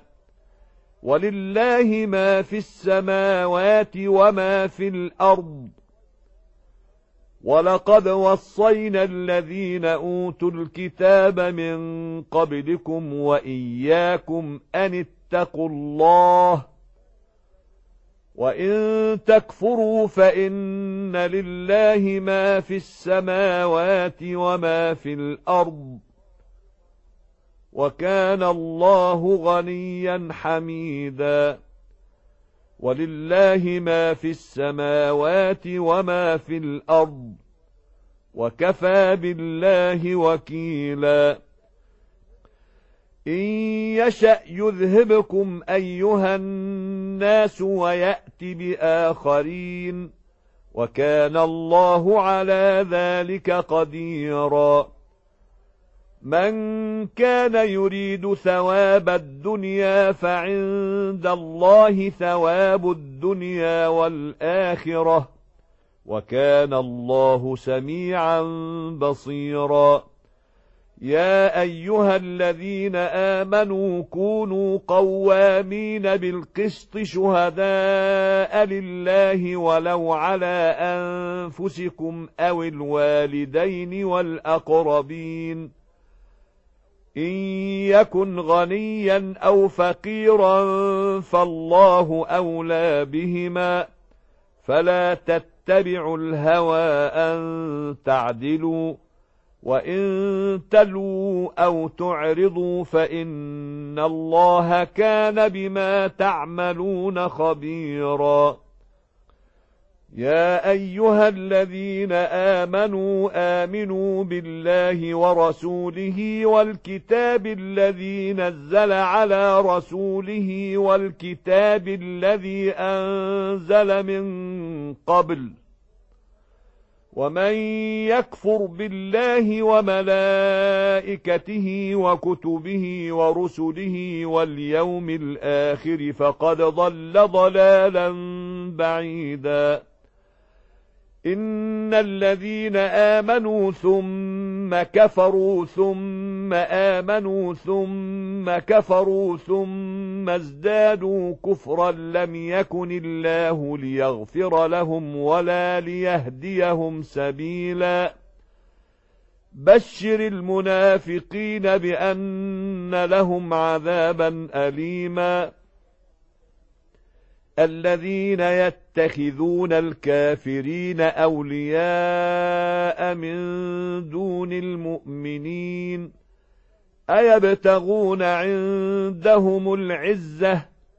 ولله ما في السماوات وما في الأرض ولقد وصينا الذين أوتوا الكتاب من قبلكم وإياكم أن اتقوا الله وإن تكفروا فإن لله ما في السماوات وما في الأرض وكان الله غنيا حميدا ولله ما في السماوات وما في الأرض وكفى بالله وكيلا إن يشأ يذهبكم أيها الناس ويأت بآخرين وكان الله على ذلك قديرا من كان يريد ثواب الدنيا فعند الله ثواب الدنيا والآخرة وكان الله سميعا بصيرا يا أيها الذين آمنوا كونوا قوامين بالقسط شهداء لله ولو على أنفسكم أو الوالدين والأقربين إن يكن غنيا أو فقيرا فالله أولى بهما فلا تتبعوا الهوى أن تعدلوا وإن تلووا أو تعرضوا فإن الله كان بما تعملون خبيرا يا أيها الذين آمنوا آمنوا بالله ورسوله والكتاب الذي نزل على رسوله والكتاب الذي أنزل من قبل ومن يكفر بالله وملائكته وكتبه ورسله واليوم الآخر فقد ضل ضلالا بعيدا إن الذين آمنوا ثم كفروا ثم آمنوا ثم كفروا ثم ازدادوا كفرا لم يكن الله ليغفر لهم ولا ليهديهم سبيلا بشر المنافقين بأن لهم عذابا أليما الذين يتخذون الكافرين أولياء من دون المؤمنين أيبتغون عندهم العزة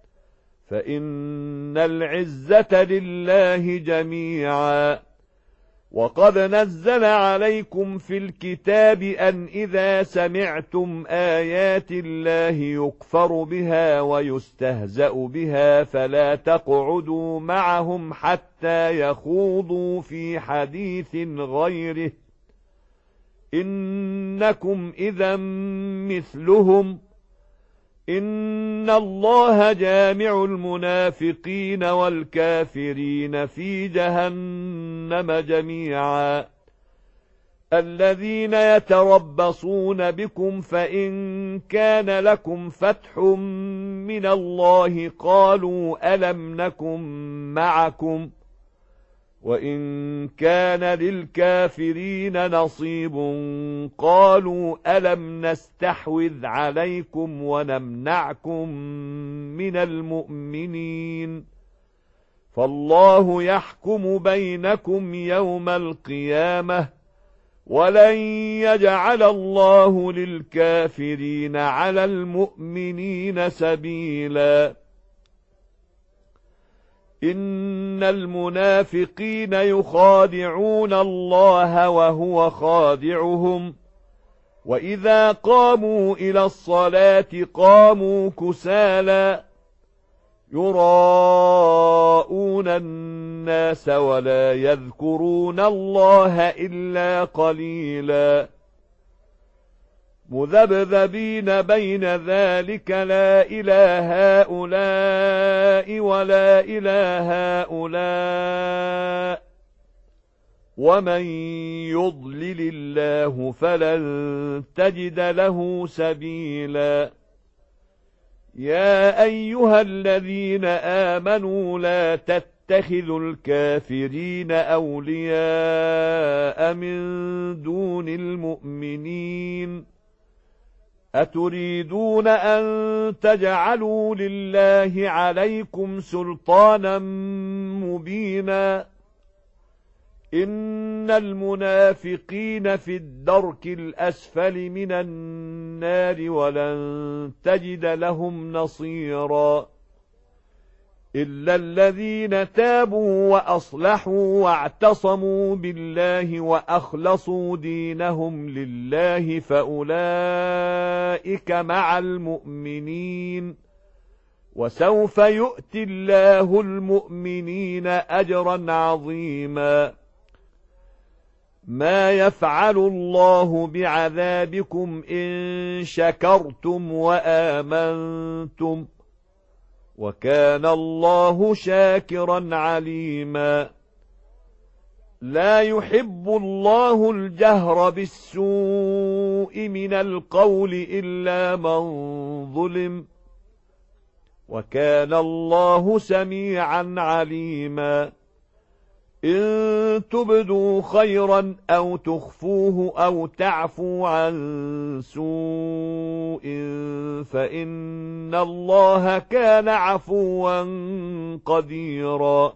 فإن العزة لله جميعا وقد نزل عليكم في الكتاب أن إذا سمعتم آيات الله يكفر بها ويستهزأ بها فلا تقعدوا معهم حتى يخوضوا في حديث غيره إنكم إذا مثلهم إن الله جامع المنافقين والكافرين في جهنم جميعا الذين يتربصون بكم فإن كان لكم فتح من الله قالوا ألم نكن معكم وإن كان للكافرين نصيب قالوا ألم نستحوذ عليكم ونمنعكم من المؤمنين فالله يحكم بينكم يوم القيامة ولن يجعل الله للكافرين على المؤمنين سبيلا إن المنافقين يخادعون الله وهو خادعهم وإذا قاموا إلى الصلاة قاموا كسالى يراءون الناس ولا يذكرون الله إلا قليلا مذبذبين بين ذلك لا إله هؤلاء ولا إله هؤلاء ومن يضلل الله فلن تجد له سبيلا يا أيها الذين آمنوا لا تتخذوا الكافرين أولياء من دون المؤمنين أتريدون أن تجعلوا لله عليكم سلطانا مبينا إن المنافقين في الدرك الأسفل من النار ولن تجد لهم نصيرا إلا الذين تابوا وأصلحوا واعتصموا بالله وأخلصوا دينهم لله فأولئك مع المؤمنين وسوف يؤتي الله المؤمنين أجرا عظيما ما يفعل الله بعذابكم إن شكرتم وآمنتم وكان الله شاكرا عليما لا يحب الله الجهر بالسوء من القول إلا من ظلم وكان الله سميعا عليما إن تبدوا خيرا أو تخفوه أو تعفوا عن سوء فإن الله كان عفوا قديرا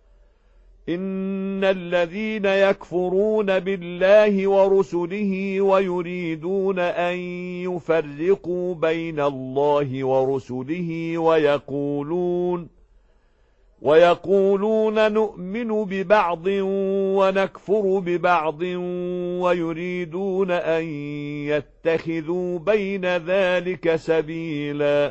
إن الذين يكفرون بالله ورسله ويريدون أن يفرقوا بين الله ورسله ويقولون ويقولون نؤمن ببعض ونكفر ببعض ويريدون أن يتخذوا بين ذلك سبيلا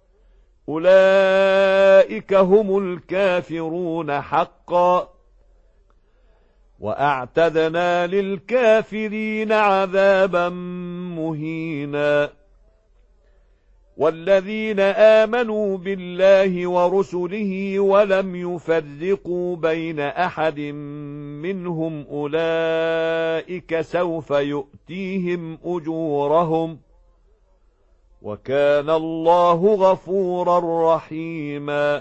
أولئك هم الكافرون حقا وأعتدنا للكافرين عذابا مهينا والذين آمنوا بالله ورسله ولم يفرقوا بين أحد منهم أولئك سوف يؤتيهم أجورهم وكان الله غفورا رحيما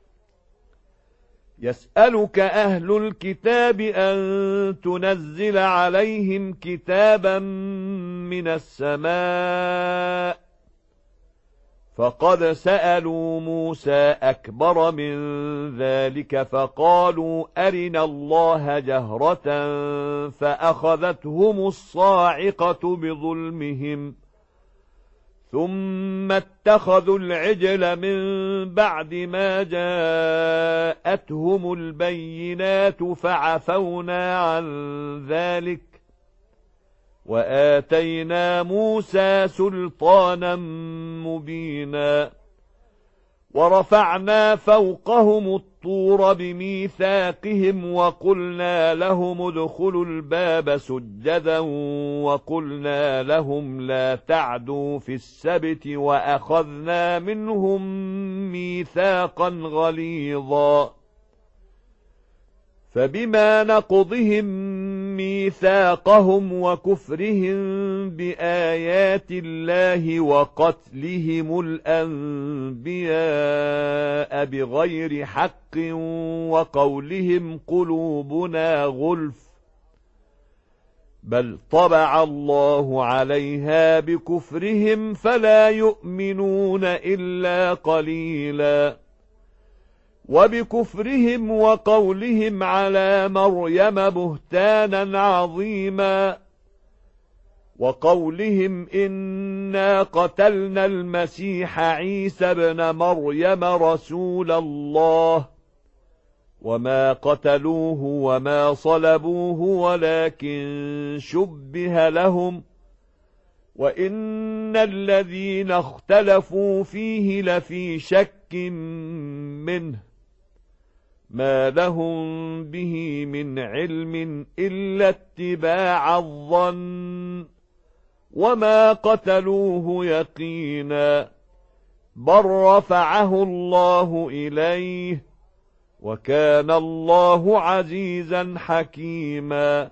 يسألك أهل الكتاب أن تنزل عليهم كتابا من السماء فقد سألوا موسى أكبر من ذلك فقالوا أرنا الله جهرة فأخذتهم الصاعقة بظلمهم ثم اتخذوا العجل من بعد ما جاءتهم البينات فعفونا عن ذلك وآتينا موسى سلطانا مبينا ورفعنا فوقهم الطور بميثاقهم وقلنا لهم ادخلوا الباب سجدا وقلنا لهم لا تعدوا في السبت وأخذنا منهم ميثاقا غليظا فبما نقضهم ميثاقهم وكفرهم بآيات الله وقتلهم الأنبياء بغير حق وقولهم قلوبنا غلف بل طبع الله عليها بكفرهم فلا يؤمنون إلا قليلا وبكفرهم وقولهم على مريم بهتانا عظيما وقولهم إنا قتلنا المسيح عيسى ابن مريم رسول الله وما قتلوه وما صلبوه ولكن شبه لهم وإن الذين اختلفوا فيه لفي شك منه ما لهم به من علم إلا اتباع الظن وما قتلوه يقينا بل رفعه الله إليه وكان الله عزيزا حكيما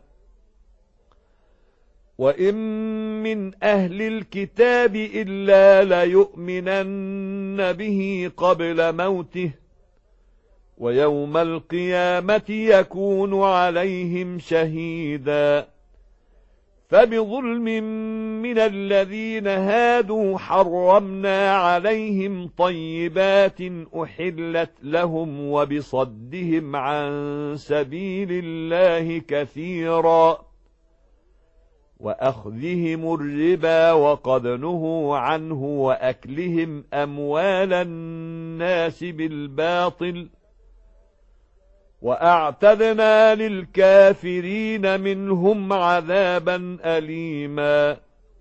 وإن من أهل الكتاب إلا ليؤمنن به قبل موته ويوم القيامة يكون عليهم شهيدا فبظلم من الذين هادوا حرمنا عليهم طيبات أحلت لهم وبصدهم عن سبيل الله كثيرا وأخذهم الربا وقد نهوا عنه وأكلهم أموال الناس بالباطل وأعتدنا للكافرين منهم عذابا أليما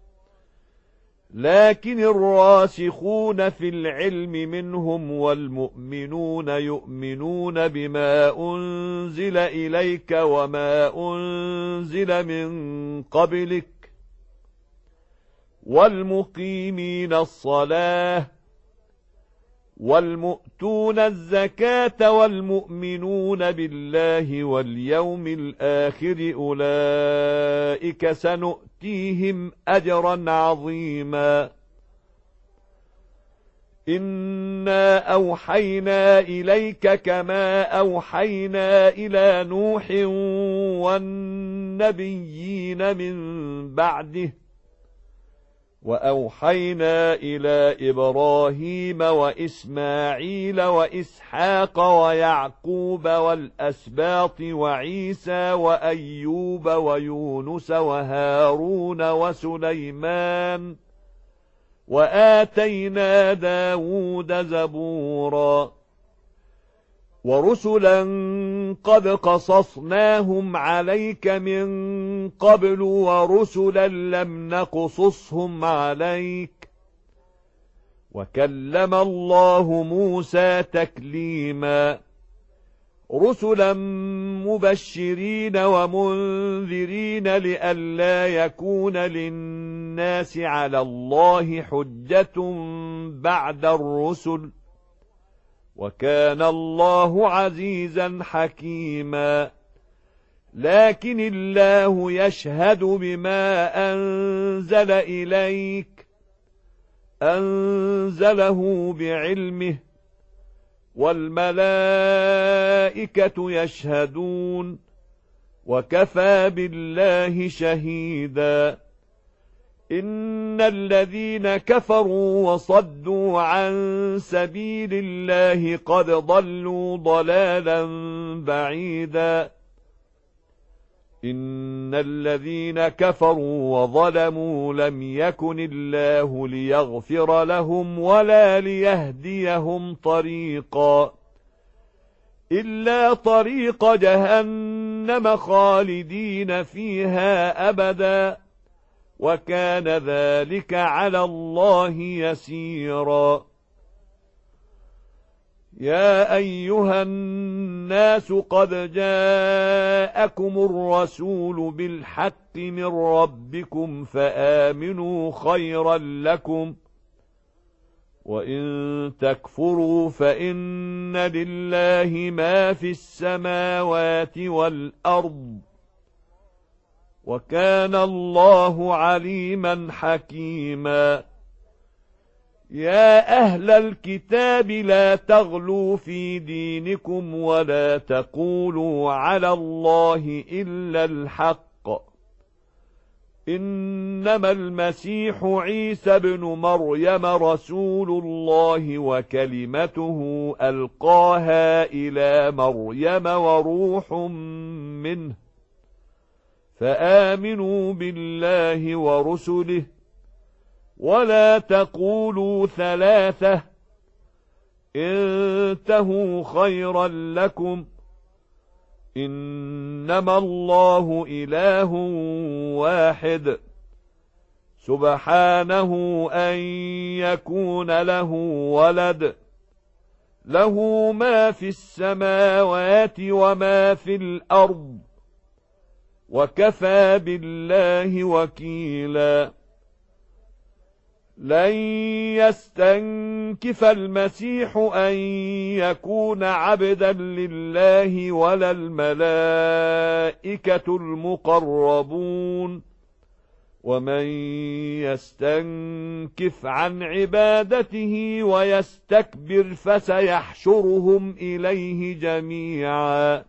لكن الراسخون في العلم منهم والمؤمنون يؤمنون بما أنزل إليك وما أنزل من قبلك والمقيمين الصلاة والمؤتون الزكاة والمؤمنون بالله واليوم الآخر أولئك سنؤتيهم أجرا عظيما إنا أوحينا إليك كما أوحينا إلى نوح والنبيين من بعده وأوحينا إلى إبراهيم وإسماعيل وإسحاق ويعقوب والأسباط وعيسى وأيوب ويونس وهارون وسليمان وآتينا داود زبورا ورسلا قد قصصناهم عليك من قبل ورسلا لم نقصصهم عليك وكلم الله موسى تكليما رسلا مبشرين ومنذرين لئلا يكون للناس على الله حجة بعد الرسل وكان الله عزيزا حكيما لكن الله يشهد بما أنزل إليك أنزله بعلمه والملائكة يشهدون وكفى بالله شهيدا إن الذين كفروا وصدوا عن سبيل الله قد ضلوا ضلالا بعيدا إن الذين كفروا وظلموا لم يكن الله ليغفر لهم ولا ليهديهم طريقا إلا طريق جهنم خالدين فيها أبدا وكان ذلك على الله يسيرا يا أيها الناس قد جاءكم الرسول بالحق من ربكم فآمنوا خيرا لكم وإن تكفروا فإن لله ما في السماوات والأرض وكان الله عليما حكيما يا أهل الكتاب لا تغلوا في دينكم ولا تقولوا على الله إلا الحق إنما المسيح عيسى ابن مريم رسول الله وكلمته ألقاها إلى مريم وروح منه فآمنوا بالله ورسله، ولا تقولوا ثلاثة، انتهوا خيرا لكم، إنما الله إله واحد، سبحانه أن يكون له ولد، له ما في السماوات وما في الأرض، وكفى بالله وكيلا. لن يستنكف المسيح أن يكون عبدا لله ولا الملائكة المقربون، ومن يستنكف عن عبادته ويستكبر فسيحشرهم إليه جميعا.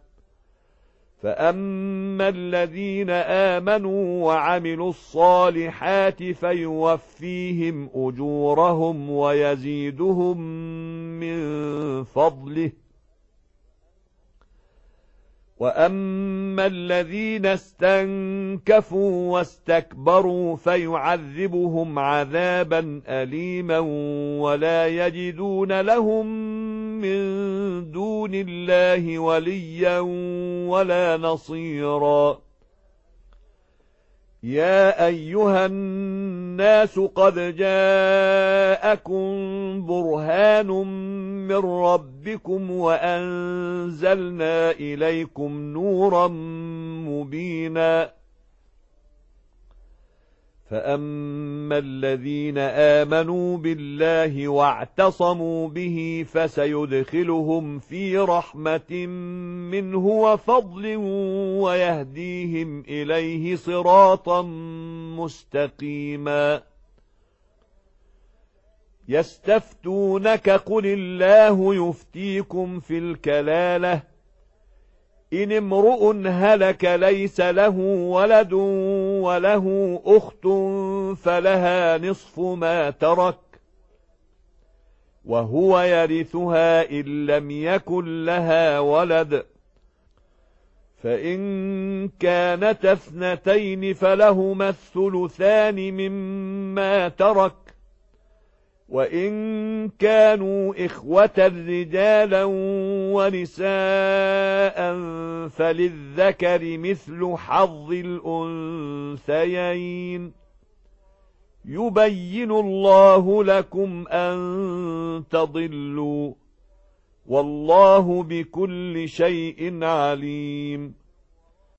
فأما الذين آمنوا وعملوا الصالحات فيوفيهم أجورهم ويزيدهم من فضله، وأما الذين استنكفوا واستكبروا فيعذبهم عذابا أليما ولا يجدون لهم من دون الله وليا ولا نصيرا. يا أيها الناس قد جاءكم برهان من ربكم وأنزلنا إليكم نورا مبينا. فأما الذين آمنوا بالله واعتصموا به فسيدخلهم في رحمة منه وفضل ويهديهم إليه صراطا مستقيما. يستفتونك قل الله يفتيكم في الكلالة، إن امرؤ هلك ليس له ولد وله أخت فلها نصف ما ترك، وهو يرثها إن لم يكن لها ولد، فإن كانت اثنتين فلهما الثلثان مما ترك، وإن كانوا إخوة رجالا ونساء فللذكر مثل حظ الأنثيين. يبين الله لكم أن تضلوا، والله بكل شيء عليم.